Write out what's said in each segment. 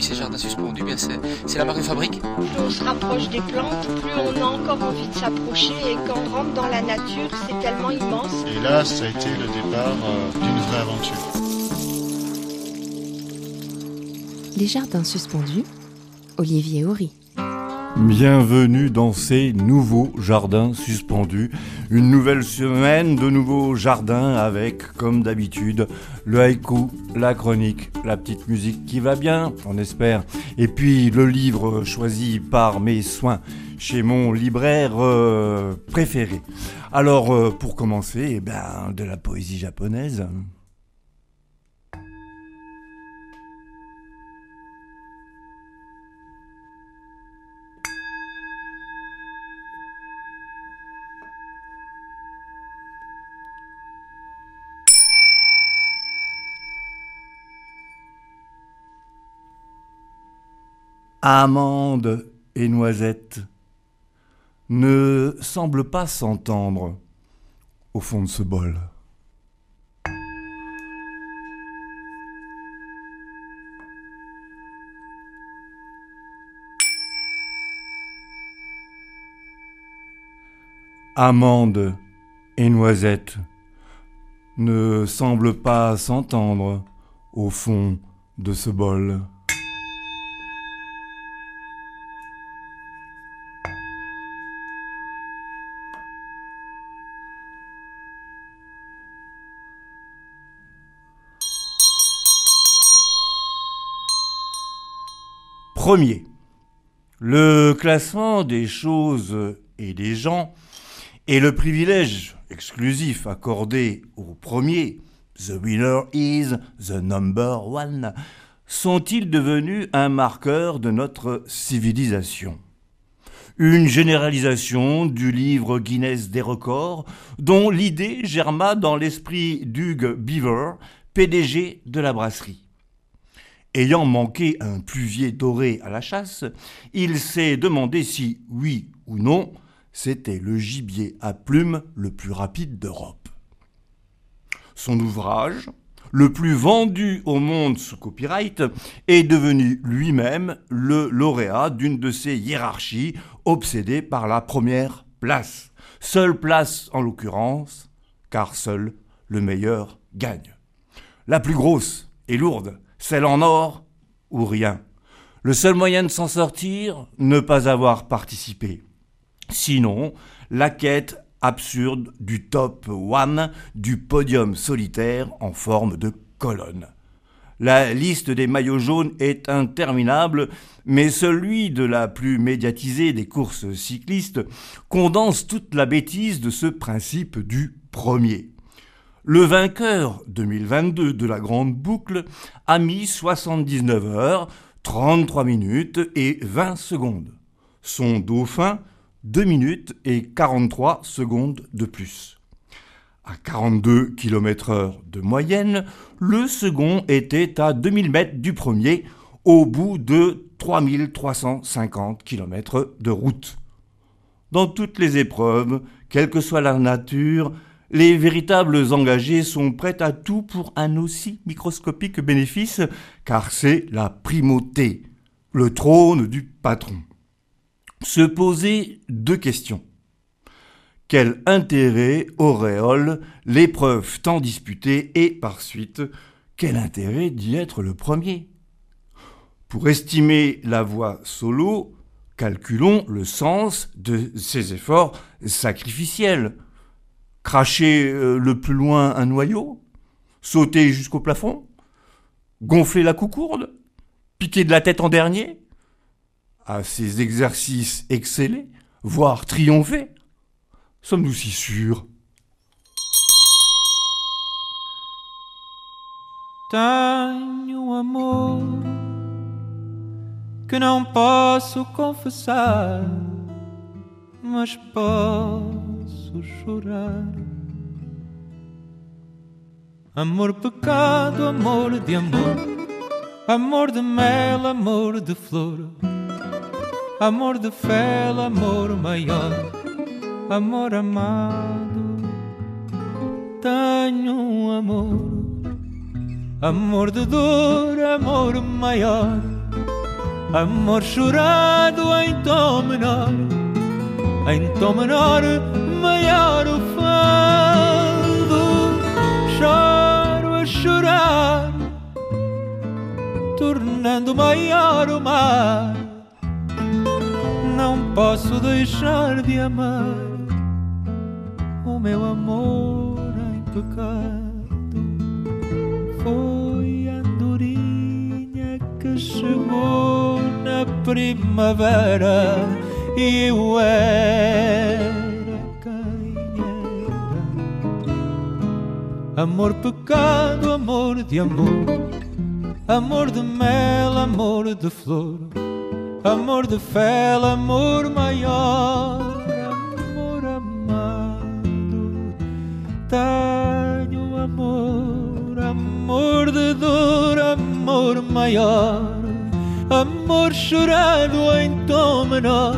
ces jardins suspendus, bien c'est la marque de fabrique. Plus on se rapproche des plantes, plus on a encore envie de s'approcher, et quand on rentre dans la nature, c'est tellement immense. Et là, ça a été le départ d'une vraie aventure. Les jardins suspendus, Olivier Horry. Bienvenue dans ces nouveaux jardins suspendus. Une nouvelle semaine de nouveaux jardins avec, comme d'habitude, le haïku, la chronique, la petite musique qui va bien, on espère. Et puis le livre choisi par mes soins chez mon libraire préféré. Alors, pour commencer, de la poésie japonaise. Amandes et noisettes ne semblent pas s'entendre au fond de ce bol. Amandes et noisettes ne semblent pas s'entendre au fond de ce bol. Premier, le classement des choses et des gens et le privilège exclusif accordé au premier, the winner is the number one, sont-ils devenus un marqueur de notre civilisation ? Une généralisation du livre Guinness des records dont l'idée germa dans l'esprit d'Hugh Beaver, PDG de la brasserie. Ayant manqué un pluvier doré à la chasse, il s'est demandé si, oui ou non, c'était le gibier à plumes le plus rapide d'Europe. Son ouvrage, le plus vendu au monde sous copyright, est devenu lui-même le lauréat d'une de ces hiérarchies obsédées par la première place. Seule place en l'occurrence, car seul le meilleur gagne. La plus grosse et lourde, celle en or ou rien. Le seul moyen de s'en sortir, ne pas avoir participé. Sinon, la quête absurde du top one, du podium solitaire en forme de colonne. La liste des maillots jaunes est interminable, mais celui de la plus médiatisée des courses cyclistes condense toute la bêtise de ce principe du premier. Le vainqueur 2022 de la Grande Boucle a mis 79 heures, 33 minutes et 20 secondes. Son dauphin, 2 minutes et 43 secondes de plus. À 42 km/h de moyenne, le second était à 2000 mètres du premier, au bout de 3350 km de route. Dans toutes les épreuves, quelle que soit la nature, les véritables engagés sont prêts à tout pour un aussi microscopique bénéfice, car c'est la primauté, le trône du patron. Se poser deux questions. Quel intérêt auréole l'épreuve tant disputée et, par suite, quel intérêt d'y être le premier ? Pour estimer la voie solo, calculons le sens de ces efforts sacrificiels. Cracher le plus loin un noyau, sauter jusqu'au plafond, gonfler la coucourde, piquer de la tête en dernier. À ces exercices excellés, voire triompher, sommes-nous si sûrs ? Tenho amor que não posso confessar, mas posso chorar. Amor pecado, amor de amor, amor de mel, amor de flor, amor de fel, amor maior, amor amado. Tenho um amor, amor de dor, amor maior, amor chorado em tom menor, maior o fado. Choro a chorar, tornando maior o mar. Não posso deixar de amar o meu amor em pecado. Foi a andorinha que chegou na primavera e eu era quem era. Amor, pecado, amor de amor, amor de mel, amor de flor, amor de fel, amor maior, amor amado. Tenho amor, amor de dor, amor maior, amor chorado em tom menor,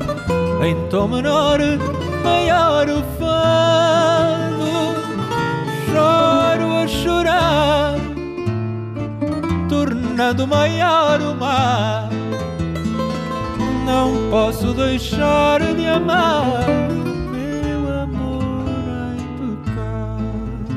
maior o fado. Choro a chorar, tornando maior o mar. Não posso deixar de amar meu amor em pecado.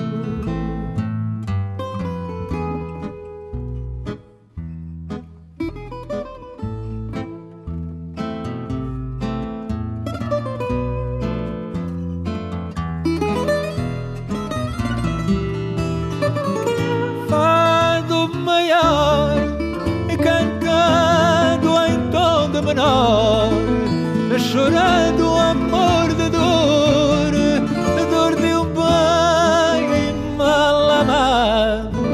Fado maior e cantando em tom de menor, chorando amor de dor, dor de um bem mal amado.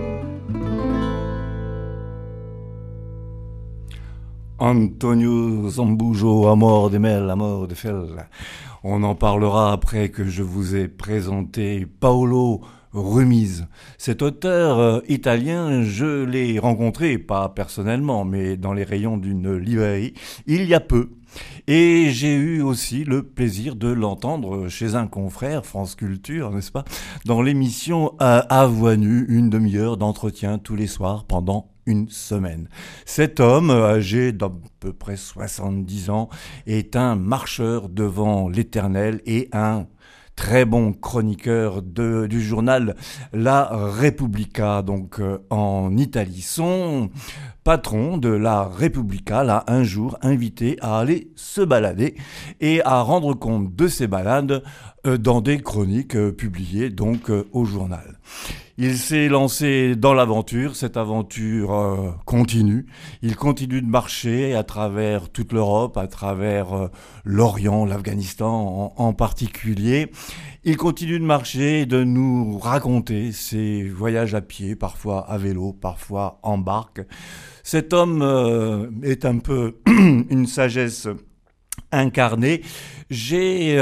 Antonio Zambujo, Amor de Mel, Amor de Fel. On en parlera après que je vous ai présenté Paolo Rumise. Cet auteur italien, je l'ai rencontré, pas personnellement, mais dans les rayons d'une librairie, il y a peu. Et j'ai eu aussi le plaisir de l'entendre chez un confrère, France Culture, n'est-ce pas, dans l'émission À Voix Nue, une demi-heure d'entretien tous les soirs pendant une semaine. Cet homme, âgé d'à peu près 70 ans, est un marcheur devant l'Éternel et un très bon chroniqueur du journal La Repubblica, donc en Italie. Son patron de La Repubblica l'a un jour invité à aller se balader et à rendre compte de ses balades dans des chroniques publiées donc au journal. Il s'est lancé dans l'aventure, cette aventure continue. Il continue de marcher à travers toute l'Europe, à travers l'Orient, l'Afghanistan en particulier. Il continue de marcher et de nous raconter ses voyages à pied, parfois à vélo, parfois en barque. Cet homme est un peu une sagesse incarnée. J'ai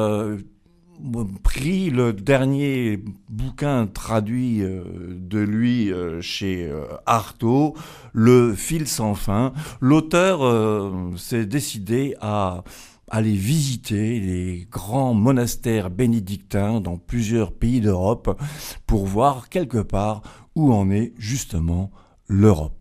pris le dernier bouquin traduit de lui chez Artaud, Le fil sans fin. L'auteur s'est décidé à aller visiter les grands monastères bénédictins dans plusieurs pays d'Europe pour voir quelque part où en est justement l'Europe.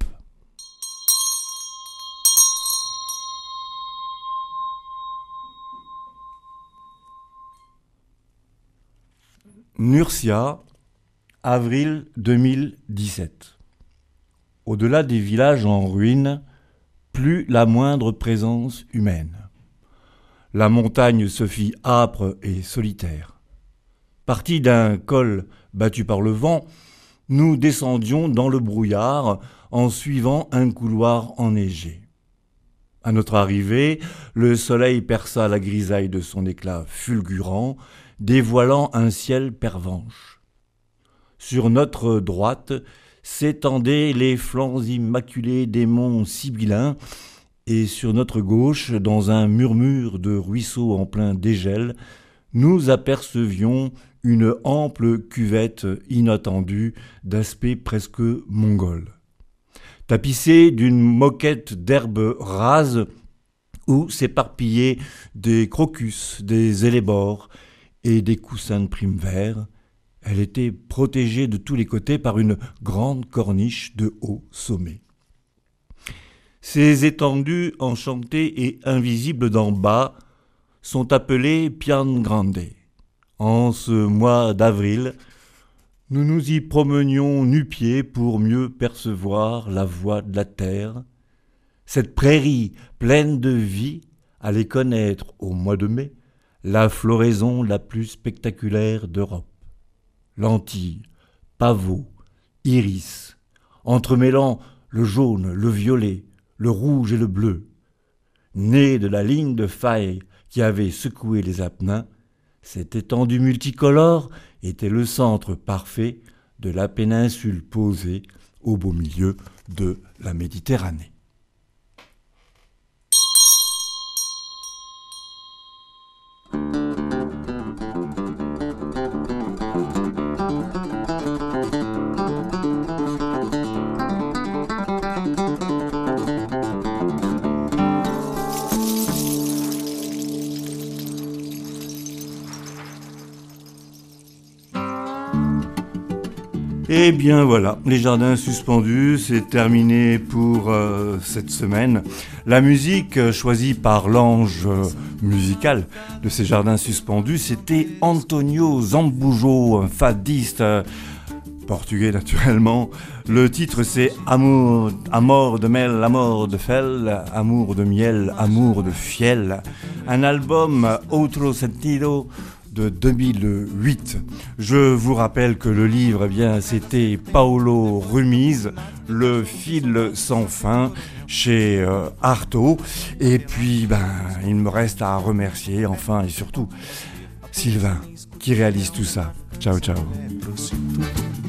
Nursia, avril 2017. Au-delà des villages en ruine, plus la moindre présence humaine. La montagne se fit âpre et solitaire. Partis d'un col battu par le vent, nous descendions dans le brouillard en suivant un couloir enneigé. À notre arrivée, le soleil perça la grisaille de son éclat fulgurant, dévoilant un ciel pervenche. Sur notre droite s'étendaient les flancs immaculés des monts Sibyllins, et sur notre gauche, dans un murmure de ruisseaux en plein dégel, nous apercevions une ample cuvette inattendue d'aspect presque mongol. Tapissée d'une moquette d'herbes rases où s'éparpillaient des crocus, des élébores et des coussins de prime vert, elle était protégée de tous les côtés par une grande corniche de haut sommet. Ces étendues enchantées et invisibles d'en bas sont appelées Pian Grande. En ce mois d'avril, nous nous y promenions nu-pieds pour mieux percevoir la voix de la terre. Cette prairie pleine de vie allait connaître au mois de mai la floraison la plus spectaculaire d'Europe. Lentilles, pavots, iris, entremêlant le jaune, le violet, le rouge et le bleu. Né de la ligne de faille qui avait secoué les Apennins, cette étendue multicolore était le centre parfait de la péninsule posée au beau milieu de la Méditerranée. Et bien voilà, les jardins suspendus, c'est terminé pour cette semaine. La musique choisie par l'ange musical de ces jardins suspendus, c'était Antonio Zambujo, un fadiste portugais naturellement. Le titre c'est Amor de mel, amor de fel, amour de miel, amour de fiel. Un album Outro Sentido de 2008. Je vous rappelle que le livre, eh bien, c'était Paolo Rumiz, Le fil sans fin, chez Artaud. Et puis, il me reste à remercier, enfin et surtout, Sylvain, qui réalise tout ça. Ciao, ciao.